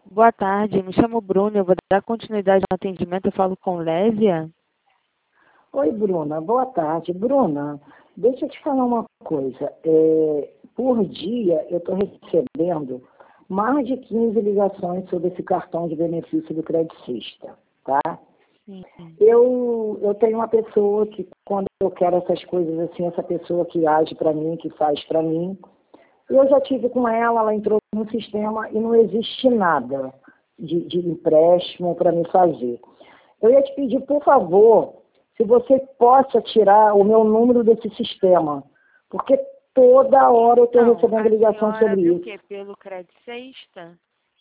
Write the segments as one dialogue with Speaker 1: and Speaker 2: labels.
Speaker 1: Boa tarde, me chamo Bruno, eu vou dar continuidade no atendimento, eu falo com Lésia.
Speaker 2: Oi, Bruna. Boa tarde. Bruna, deixa eu te falar uma coisa. Por dia, eu estou recebendo mais de 15 ligações sobre esse cartão de benefício do Crédito Sexta, tá?
Speaker 1: Sim.
Speaker 2: Eu tenho uma pessoa que, quando eu quero essas coisas assim, essa pessoa que age para mim, que faz para mim, eu já tive com ela entrou no sistema e não existe nada de empréstimo para me fazer. Eu ia te pedir, por favor, se você possa tirar o meu número desse sistema, porque toda hora eu estou recebendo ligação sobre
Speaker 1: viu
Speaker 2: isso.
Speaker 1: O quê? Pelo Crédito Sexta?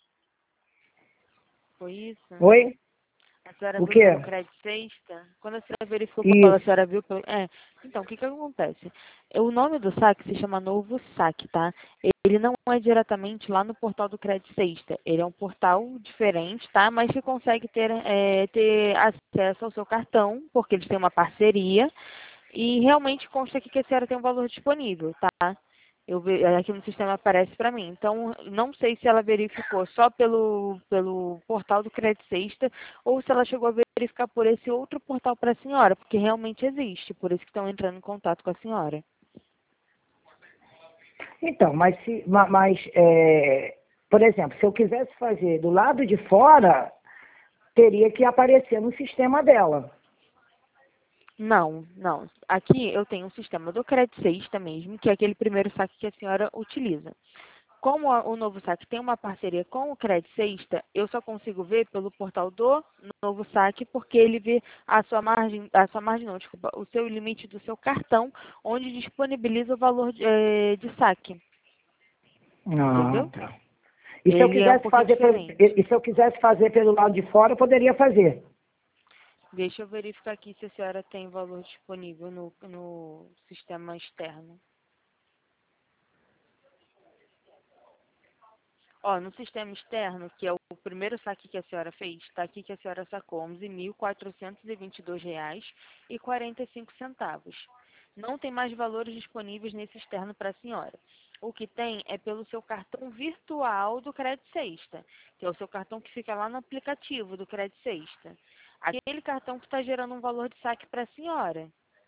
Speaker 1: Foi isso?
Speaker 2: Oi?
Speaker 1: A senhora
Speaker 2: O
Speaker 1: viu
Speaker 2: quê?
Speaker 1: pelo Crédito Sexta? Quando a senhora verificou que a
Speaker 2: Isso.
Speaker 1: senhora viu pelo... Então, o que acontece? O nome do saque se chama Novo Saque, tá? Ele não é diretamente lá no portal do Crédito Sexta. Ele é um portal diferente, tá? Mas que consegue ter acesso ao seu cartão, porque eles têm uma parceria. E realmente consta aqui que a senhora tem um valor disponível, tá? Aqui no sistema aparece para mim. Então, não sei se ela verificou só pelo portal do Crédito Sexta ou se ela chegou a verificar por esse outro portal para a senhora, porque realmente existe, por isso que estão entrando em contato com a senhora.
Speaker 2: Então, por exemplo, se eu quisesse fazer do lado de fora, teria que aparecer no sistema dela.
Speaker 1: Não, não. Aqui eu tenho um sistema do Crédito Sexta mesmo, que é aquele primeiro saque que a senhora utiliza. Como o Novo Saque tem uma parceria com o Crédito Sexta, eu só consigo ver pelo portal do Novo Saque, porque ele vê a sua margem não, desculpa, o seu limite do seu cartão, onde disponibiliza o valor de saque.
Speaker 2: Ah,
Speaker 1: Entendeu?
Speaker 2: tá.
Speaker 1: Ele é um pouquinho diferente.
Speaker 2: E se eu quisesse fazer pelo lado de fora, eu poderia fazer.
Speaker 1: Deixa eu verificar aqui se a senhora tem valor disponível no sistema externo. Ó, no sistema externo, que é o primeiro saque que a senhora fez, está aqui que a senhora sacou R$ 11.422,45. Não tem mais valores disponíveis nesse externo para a senhora. O que tem é pelo seu cartão virtual do Crédito Sexta, que é o seu cartão que fica lá no aplicativo do Crédito Sexta. Aquele cartão que está gerando um valor de saque para a senhora.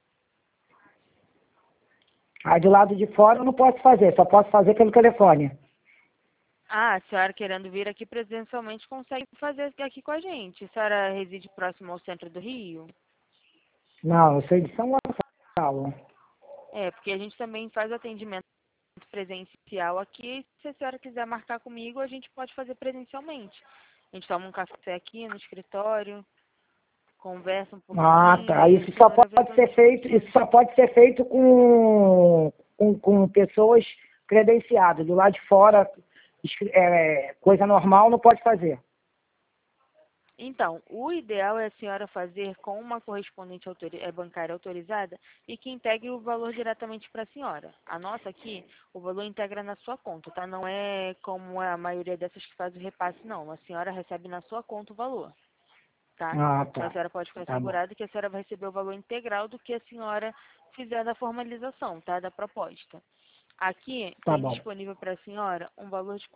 Speaker 2: Aí do lado de fora eu não posso fazer, só posso fazer pelo telefone.
Speaker 1: Ah, a senhora querendo vir aqui presencialmente consegue fazer aqui com a gente. A senhora reside próximo ao centro do Rio?
Speaker 2: Não, eu sou de São Gonçalo.
Speaker 1: Porque a gente também faz atendimento presencial aqui. Se a senhora quiser marcar comigo, a gente pode fazer presencialmente. A gente toma um café aqui no escritório, conversa um
Speaker 2: Ah,
Speaker 1: pouquinho
Speaker 2: tá.
Speaker 1: e a senhora vê todas as
Speaker 2: Isso
Speaker 1: condições.
Speaker 2: só pode ser feito com pessoas credenciadas. Do lado de fora, coisa normal não pode fazer.
Speaker 1: Então, o ideal é a senhora fazer com uma correspondente bancária autorizada e que integre o valor diretamente para a senhora. A nossa aqui, o valor integra na sua conta, tá? Não é como a maioria dessas que faz o repasse, não. A senhora recebe na sua conta o valor, tá?
Speaker 2: Ah,
Speaker 1: Então, a
Speaker 2: tá.
Speaker 1: senhora pode ficar
Speaker 2: Tá bom.
Speaker 1: assegurada que a senhora vai receber o valor integral do que a senhora fizer da formalização, tá? Da proposta. Aqui
Speaker 2: Tá
Speaker 1: tem
Speaker 2: bom.
Speaker 1: disponível para a senhora um valor de R$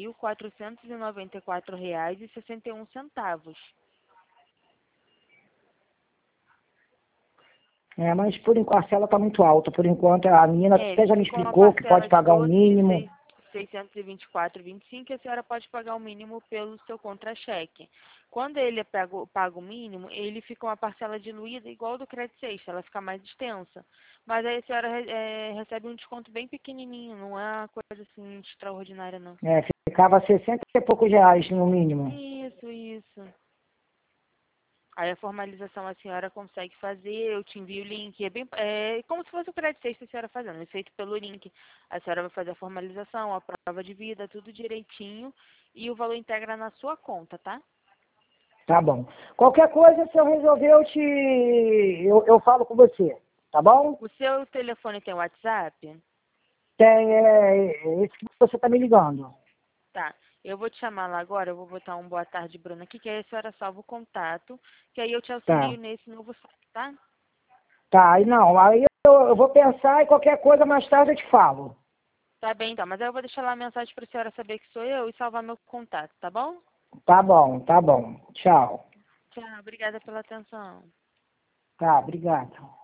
Speaker 1: 4.494,61.
Speaker 2: Mas por enquanto a parcela está muito alta. Por enquanto a menina até já me
Speaker 1: Ficou uma
Speaker 2: explicou que pode
Speaker 1: parcela de
Speaker 2: pagar o mínimo.
Speaker 1: 12.624,25 e a senhora pode pagar o mínimo pelo seu contra-cheque. Quando ele paga o mínimo, ele fica uma parcela diluída igual do Crédito Sexta, ela fica mais extensa. Mas aí a senhora recebe um desconto bem pequenininho, não é uma coisa assim extraordinária, não.
Speaker 2: Ficava 60 e poucos reais no mínimo.
Speaker 1: Isso. Aí a formalização a senhora consegue fazer, eu te envio o link, é como se fosse o Crédito Sexta a senhora fazendo, é feito pelo link. A senhora vai fazer a formalização, a prova de vida, tudo direitinho e o valor integra na sua conta, tá?
Speaker 2: Tá bom. Qualquer coisa, se eu resolver, eu falo com você. Tá bom?
Speaker 1: O seu telefone tem WhatsApp?
Speaker 2: Tem esse que você está me ligando.
Speaker 1: Tá. Eu vou te chamar lá agora, eu vou botar um boa tarde, Bruna, aqui, que aí a senhora salva o contato, que aí eu te
Speaker 2: Tá.
Speaker 1: auxilio nesse novo site, tá?
Speaker 2: Tá, aí eu vou pensar e qualquer coisa mais tarde eu te falo.
Speaker 1: Tá bem, então, mas aí eu vou deixar lá a mensagem pra senhora saber que sou eu e salvar meu contato, tá bom?
Speaker 2: Tá bom, tá bom. Tchau.
Speaker 1: Tchau, obrigada pela atenção.
Speaker 2: Tá, obrigada.